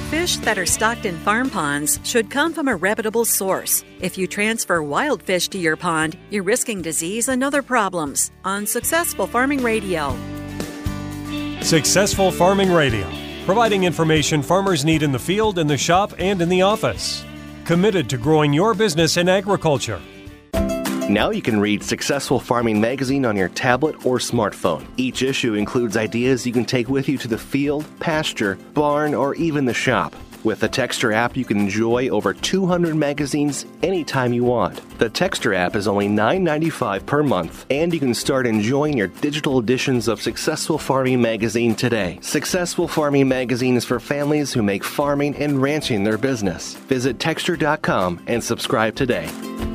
Fish that are stocked in farm ponds should come from a reputable source. If you transfer wild fish to your pond, you're risking disease and other problems. On Successful Farming Radio. Successful Farming Radio, providing information farmers need in the field, in the shop, and in the office. Committed to growing your business in agriculture. Now you can read Successful Farming magazine on your tablet or smartphone. Each issue includes ideas you can take with you to the field, pasture, barn, or even the shop. With the Texture app, you can enjoy over 200 magazines anytime you want. The Texture app is only $9.95 per month, and you can start enjoying your digital editions of Successful Farming magazine today. Successful Farming magazine is for families who make farming and ranching their business. Visit Texture.com and subscribe today.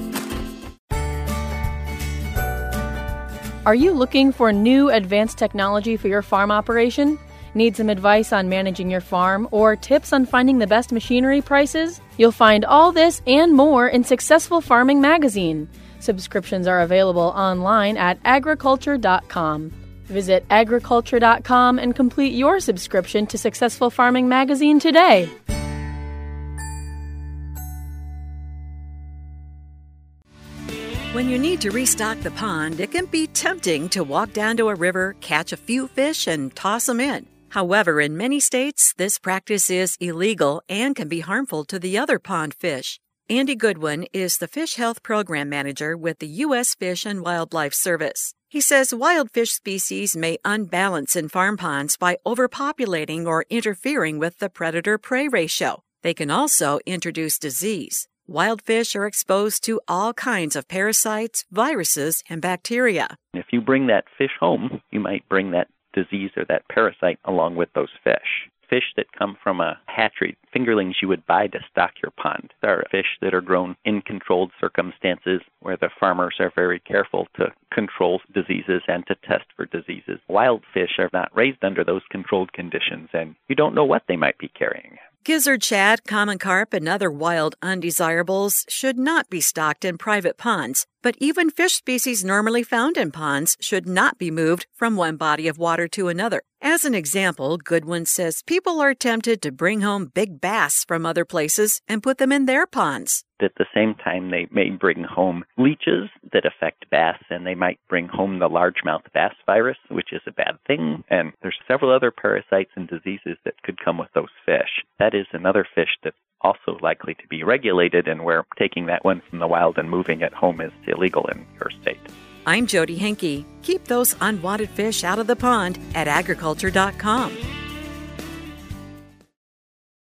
Are you looking for new advanced technology for your farm operation? Need some advice on managing your farm or tips on finding the best machinery prices? You'll find all this and more in Successful Farming magazine. Subscriptions are available online at agriculture.com. Visit agriculture.com and complete your subscription to Successful Farming magazine today. When you need to restock the pond, it can be tempting to walk down to a river, catch a few fish, and toss them in. However, in many states, this practice is illegal and can be harmful to the other pond fish. Andy Goodwin is the Fish Health Program Manager with the U.S. Fish and Wildlife Service. He says wild fish species may unbalance in farm ponds by overpopulating or interfering with the predator-prey ratio. They can also introduce disease. Wild fish are exposed to all kinds of parasites, viruses, and bacteria. If you bring that fish home, you might bring that disease or that parasite along with those fish. Fish that come from a hatchery, fingerlings you would buy to stock your pond. There are fish that are grown in controlled circumstances where the farmers are very careful to control diseases and to test for diseases. Wild fish are not raised under those controlled conditions, and you don't know what they might be carrying. Gizzard shad, common carp, and other wild undesirables should not be stocked in private ponds, but even fish species normally found in ponds should not be moved from one body of water to another. As an example, Goodwin says people are tempted to bring home big bass from other places and put them in their ponds. At the same time, they may bring home leeches that affect bass, and they might bring home the largemouth bass virus, which is a bad thing. And there's several other parasites and diseases that could come with those fish. That is another fish that's also likely to be regulated, and where taking that one from the wild and moving it home is illegal in your state. I'm Jody Henke. Keep those unwanted fish out of the pond at agriculture.com.